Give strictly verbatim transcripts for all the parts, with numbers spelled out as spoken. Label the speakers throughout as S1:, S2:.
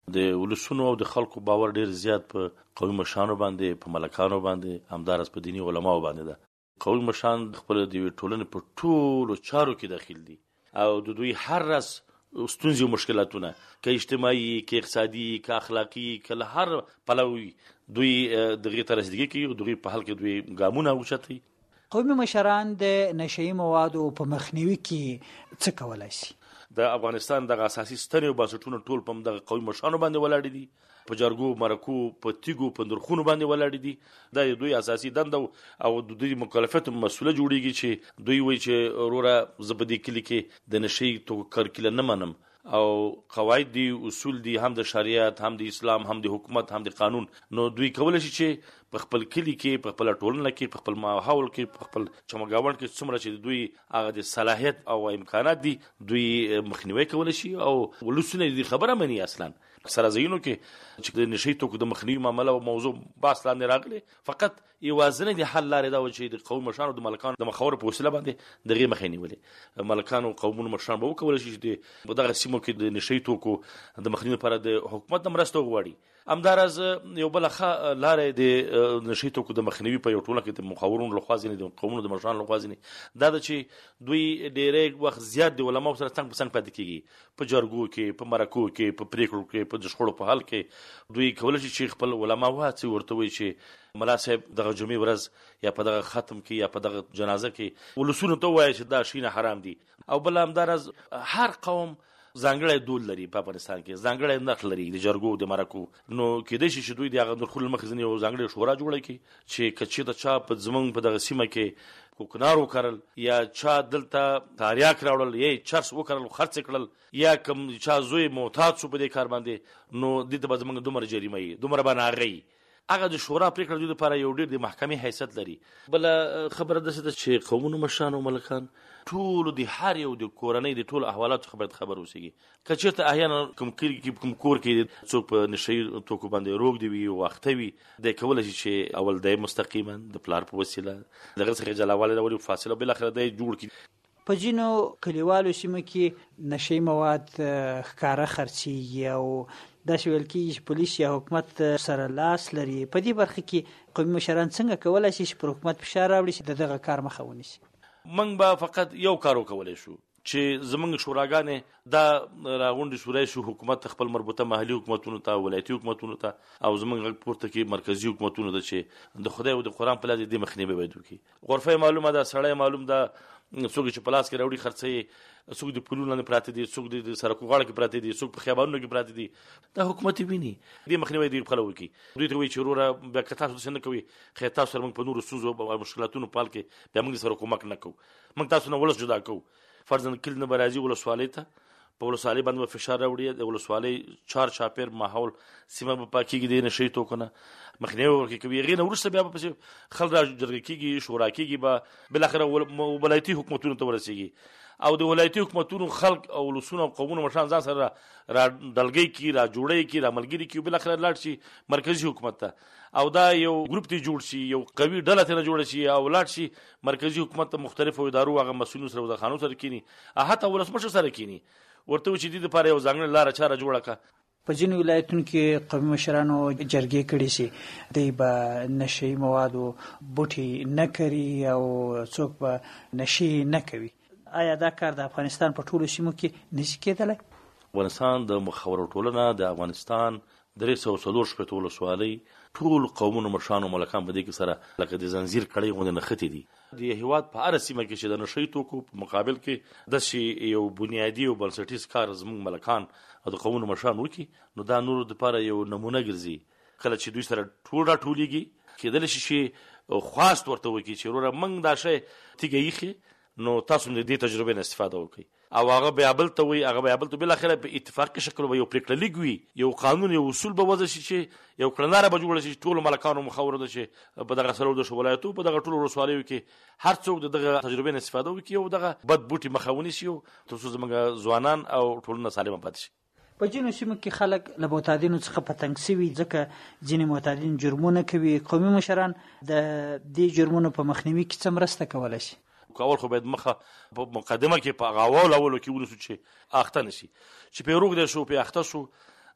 S1: د ولسونو او د خلکو باور ډیر زیات په قومي مشرانو باندې، په ملکانو باندې، همدارس په دیني علماو باندې ده. قومي مشران خپل د ټولنې په ټولو چارو کې داخل دي او د دوی هر راز ستونزې او مشکلاتونه که اجتماعي، که اقتصادي، که اخلاقي، که له هر پلوي دوی دغې ته رسیدګي کوي او دغې په حل کې دوی ګامونه اوچتوي.
S2: قومي مشران د نشهیي موادو په مخنیوي کې څه کولی شي؟
S1: د افغانستان دغه اساسي ستنې او بنسټونه ټول په دغه قومي مشرانو باندې ولاړ دي، په جرګو، مرکو، په تیږو، په نرخونو باندې ولاړ دي. دا دوی اساسي دنده او د دوی مکلفیت مسوله جوړیږي چې دوی وایي چې وروره زه په دې کلي کې د نشهیي توکو کرکیله نه منم او قواعد دي، اصول دي، هم د شریعت، هم د اسلام، هم د حکومت، هم د قانون. نو دوی کولی شي چې په خپل کلي کې، په خپل ټولنه کې، په خپل ماحول کې، په خپل چمګاوند کې څومره چې دوی هغه د صلاحیت او امکانات دي دوی مخنیوي کولی شي او ولسونه دې خبره مني. اصلا سره ځایونو کې چې د نشهیي توکو د مخنیوي معامله او موضوع بحث لاندې راغلی، فقط یوازینی د حل لارې دا و چې د قومي مشرانو د ملکانو د مخاورو په وسیله باندې دغې مخې نیولې. ملکانو قومونو مشران به وکولی شي چې په دغه سیمو کې د نشهیي توکو د مخنیوي لپاره د حکومت نه مرسته وغواړي. همداراز یو بله ښه لاره د نشهیي توکو د مخنیوي په یو ټولنه کې د مخاورونو لخوا ځینې د قومونو د مشرانو لخوا ځینې دا ده چې دوی ډېری وخت زیات د علماو سره څنګ په څنګ پاتې کېږي، په جرګو کې، په مرکو کې، په پرېکړو کې، په د شخړو په حل کې. دوی کولی شي چې خپل علما وهڅوي، ورته وایي چې ملا صاحب دغه جمعې ورځ یا په دغه ختم کې یا په دغه جنازه کې ولسونو ته ووایي چې دا شیونه حرام دي. او بل همداراز هر قوم ځانګړی دود لري په افغانستان کې، ځانګړی نرخ لري د جرګو د مرکو. نو کېدای شي چې دوی د هغه نرخونو له مخې ځینې یو ځانګړې شورا جوړه کړي چې که چېرته چا په زموږ په دغه سیمه کې کوکنار وکرل یا چا دلته تاریاک راوړل یا چرس وکرل خرڅ کړل یا کوم چا زوی معتاد شو په دې کار باندې، نو دې ته به زموږ دومره جریمه وي، دومره به ناغه وي. هغه د شورا پرېکړه دوی لپاره یو ډېر د محکمې حیثیت لري. بله خبره داسې ده چې قومونو مشران او ملکان ټولو د هر یو د کورنۍ د ټولو احوالاتو څخه باید خبر اوسېږي. که چېرته احیانا کوم کلي کې کوم کور کې څوک په نشهیي توکو باندې روږ دی وي او اخته وي، دی کولی شي چې اول دی مستقیما د پلار په وسیله دغه څخه جلاوالی راولي، فاصله بالاخره دی جوړ کړي.
S2: په ځینو کلیوالو سیمو کې نشهیي مواد ښکاره خرڅېږي او داسې ویل کېږي چې پولیس یا حکومت سره لاس لري. په دې برخه کې قومي مشران څنګه کولی شي چې پر حکومت فشار راوړي چې د دغه کار مخه ونیسي؟
S1: موږ به فقط یو کار وکولی شو چې زموږ شوراګانې دا راغونډې شورای شو حکومت خپل مربوطه محلي حکومتونو ته، ولایتي حکومتونو ته او زموږ غږ پورته کې مرکزي حکومتونو ته چې د خدای او د قرآن په لاس دې مخنیوی باید وکړي. غرفه معلومه ده، سړی معلوم ده، څوک چې په لاس کې راوړي خرڅوي، څوک د پلونو لاندې پراته دي، څوک د سړکو غاړه کې پراته دي، څوک په خیابانونو کې پراته دي. دا حکومت ویني، دې مخنیوی دې خپله وکړي. دوی ته وایي چې وروره بیا که تاسو داسې نه کوئ، خیر تاسو سره موږ په نورو ستونزو او مشکلاتونو په حال کې بیا موږ سره کومک نه کوو، موږ تاسو نه ولس جدا کوو. فرضاً کلي نه به راځي ولسوالۍ ته، په ولسوالۍ باندې به فشار راوړي، د ولسوالۍ چار چاپېر ماحول سیمه به پاکېږي د نشهیي توکو نه، مخنیوی ورکې کوي. هغې نه وروسته بیا به پسې خلک را جرګه کېږي، شورا کېږي، به بالاخره ولایتي حکومتونو ته ورسېږي او د ولایتي حکومتونو خلک او ولسونه او قومونه مشران ځان سره را ډلګۍ کړي، را جوړی کړي، را ملګري کړي، بالاخره لاړ شي مرکزي حکومت ته او دا یو ګروپ ته جوړ شي، یو قوي ډله ترې جوړه شي او لاړ شي مرکزي حکومت ته مختلفو ادارو هغه مسؤلینو سره د خانو سره کینی، حتی ولسمشر سره کینی، ورته وایي چې دې دپاره یو ځانګړې لاره چاره جوړه کړه.
S2: په ځینو ولایتونو کې قومي مشرانو جرګې کړي سي، دوی به نشهیي موادو بوټي نه کري او څوک به نشې نه کوي. آیا دا کار د افغانستان په ټولو سیمو کې نشي کېدلی؟
S1: افغانستان د مخاورو ټولنه د افغانستان درې سوه څلور شپېته ولسوالۍ ټول قومونو مشران او ملکان په دې کې سره لکه د زنځیر کړۍ غوندې نښتې دي. د هېواد په هره سیمه کې چې د نشهیي توکو په مقابل کې داسې یو بنیادي او بنسټیز کار زموږ ملکان او د قومونو مشران وکړي، نو دا نورو دپاره یو نمونه ګرځي. کله چې دوی سره ټول راټولېږي، کېدلی شي چې خواست ورته وکړي چې وروره موږ دا شی تیږه ایښې، نو تاسو د دې تجربې نه استفاده وکړئ او هغه بیا بل ته وایي، هغه بیا بل ته بالاخره په اتفاقي شکل به یو پرېکړه لیک وي، یو قانون، یو اصول به وضع شي چې یو کړنلاره به جوړه شي چې ټولو ملکانو مخاوره ده چې په دغه څلور دېرشو ولایتو په دغه ټولو ولسوالیو کې هر څوک د دغه تجربې نه استفاده وکړي او دغه بد بوټي مخه ونیسي تر څو زموږ ځوانان او ټولنه سالمه پاتې شي.
S2: په ځینو سیمو کې خلک له معتادینو څخه په تنګ سوي ځکه ځینې معتادین جرمونه کوي. قومي مشران د دې جرمونو په مخنیوي کې څه مرسته کولی شي؟
S1: اول خو باید مخه په مقدمه کې په هغه اولو اولو کې ونیسو چې اخته نشي، چې پې روږدی شو، پې اخته شو،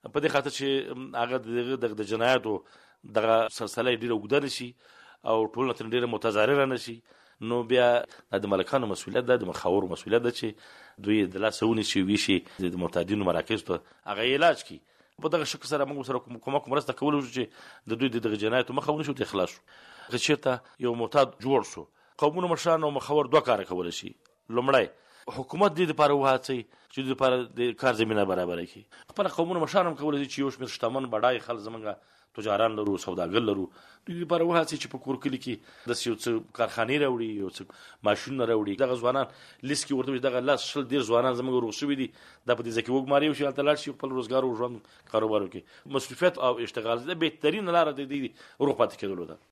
S1: په دې خاطر چې هغه د جنایاتو دغه سلسله ډیره اوږده نشي او ټولنه ترې ډیره متضرره نشي، نو بیا د ملکانو مسؤلیت ده، د مخاورو مسؤلیت ده چې دوی د لاسه ونیسي ویشي د معتادینو مراکز ته هغه علاج کړي. په دغه شکل سره موږ سره کومک مرسته کولی شو چې د دوی د دغه جنایاتو مخه ونیسو، ته خلاص شو. که چېرته یو معتاد جوړ شو، قومونو مشران او مخاور دوه کاره کولی شي. لومړی حکومت دې دپاره وهڅوي چې دوی دپاره د کار زمینه برابره کړي. خپله قومونو مشران هم کولی شي چې یو شمېر شتمن بډای خلک زموږ تجاران لرو، سوداګر لرو، دوی دپاره وهڅوي چې په کور کلي کې داسې یو څه کارخانې راوړي، یو څه ماشینونه راوړي. دغه ځوانان لیست کې ورته دغه لس شل ډېر ځوانان زموږ روغ شوي دي، دا په دې ځای کې وګماري وشي، هلته لاړ شي خپل روزګار او ژوند کاروبار وکړي. مصروفیت او اشتغال د بهترین لاره د دې روغ پاتې کېدلو ده.